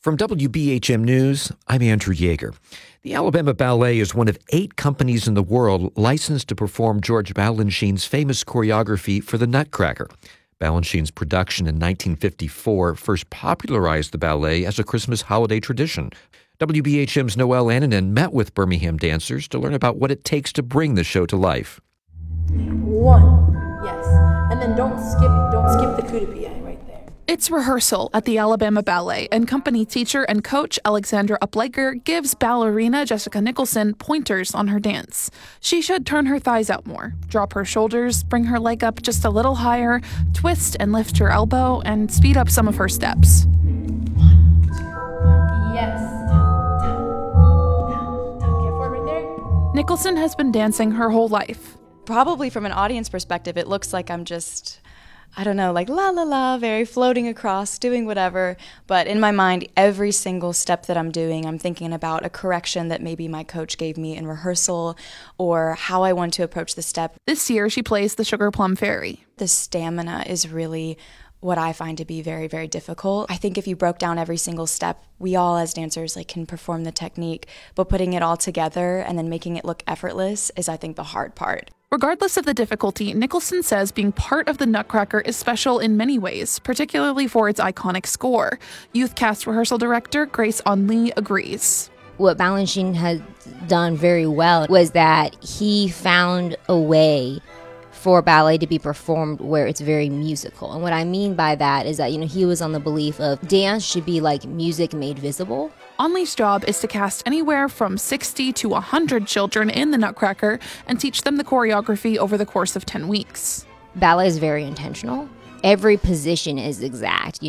From WBHM News, I'm Andrew Yeager. The Alabama Ballet is one of 8 companies in the world licensed to perform George Balanchine's famous choreography for the Nutcracker. Balanchine's production in 1954 first popularized the ballet as a Christmas holiday tradition. WBHM's Noelle Annanen met with Birmingham dancers to learn about what it takes to bring the show to life. 1, yes. And then don't skip the coup de pied right there. It's rehearsal at the Alabama Ballet, and company teacher and coach Alexandra Uplager gives ballerina Jessica Nicholson pointers on her dance. She should turn her thighs out more, drop her shoulders, bring her leg up just a little higher, twist and lift her elbow, and speed up some of her steps. 1, 2, yes. Get forward right there. Nicholson has been dancing her whole life. Probably from an audience perspective, it looks like I'm just, I don't know, like la la la, very floating across, doing whatever. But in my mind, every single step that I'm doing, I'm thinking about a correction that maybe my coach gave me in rehearsal or how I want to approach the step. This year, she plays the Sugar Plum Fairy. The stamina is really what I find to be very, very difficult. I think if you broke down every single step, we all as dancers can perform the technique, but putting it all together and then making it look effortless is, I think, the hard part. Regardless of the difficulty, Nicholson says being part of the Nutcracker is special in many ways, particularly for its iconic score. Youth cast rehearsal director Grace Onlee agrees. What Balanchine had done very well was that he found a way for ballet to be performed where it's very musical. And what I mean by that is that, he was on the belief of dance should be like music made visible. Onlee's job is to cast anywhere from 60 to 100 children in the Nutcracker and teach them the choreography over the course of 10 weeks. Ballet is very intentional. Every position is exact.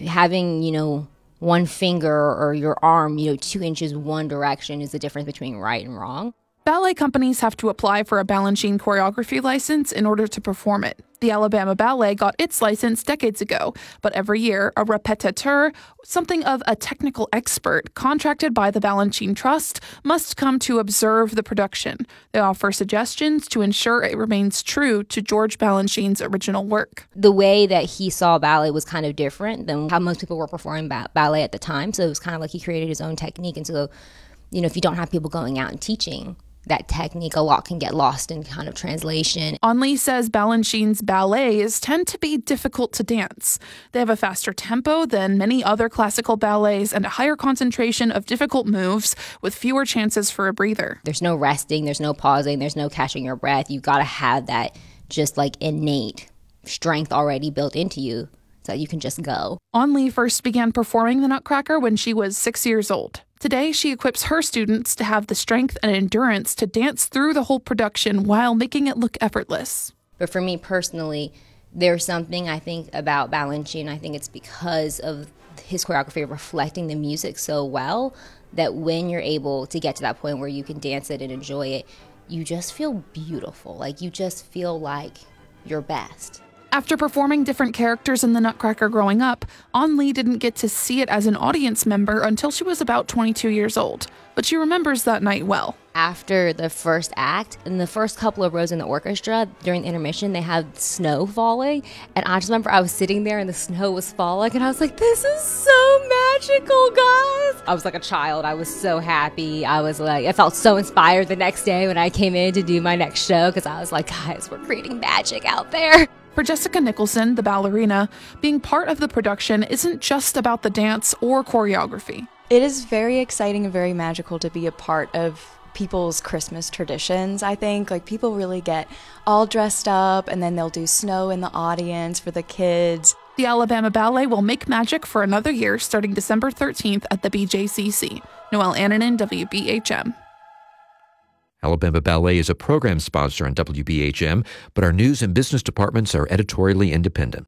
Having, one finger or your arm, 2 inches one direction is the difference between right and wrong. Ballet companies have to apply for a Balanchine choreography license in order to perform it. The Alabama Ballet got its license decades ago, but every year, a répétiteur, something of a technical expert contracted by the Balanchine Trust, must come to observe the production. They offer suggestions to ensure it remains true to George Balanchine's original work. The way that he saw ballet was kind of different than how most people were performing ballet at the time, so it was kind of like he created his own technique. And so, if you don't have people going out and teaching that technique, a lot can get lost in kind of translation. Onlee says Balanchine's ballets tend to be difficult to dance. They have a faster tempo than many other classical ballets and a higher concentration of difficult moves with fewer chances for a breather. There's no resting, there's no pausing, there's no catching your breath. You've got to have that just innate strength already built into you so that you can just go. Onlee first began performing the Nutcracker when she was 6 years old. Today, she equips her students to have the strength and endurance to dance through the whole production while making it look effortless. But for me personally, there's something I think about Balanchine. I think it's because of his choreography reflecting the music so well that when you're able to get to that point where you can dance it and enjoy it, you just feel beautiful. You just feel like your best. After performing different characters in the Nutcracker growing up, Onlee didn't get to see it as an audience member until she was about 22 years old. But she remembers that night well. After the first act, in the first couple of rows in the orchestra, during the intermission, they had snow falling. And I just remember I was sitting there and the snow was falling. And I was like, this is so magical, guys. I was like a child. I was so happy. I felt so inspired the next day when I came in to do my next show because I was like, guys, we're creating magic out there. For Jessica Nicholson, the ballerina, being part of the production isn't just about the dance or choreography. It is very exciting and very magical to be a part of people's Christmas traditions, I think. People really get all dressed up and then they'll do snow in the audience for the kids. The Alabama Ballet will make magic for another year starting December 13th at the BJCC. Noelle Annanen, WBHM. Alabama Ballet is a program sponsor on WBHM, but our news and business departments are editorially independent.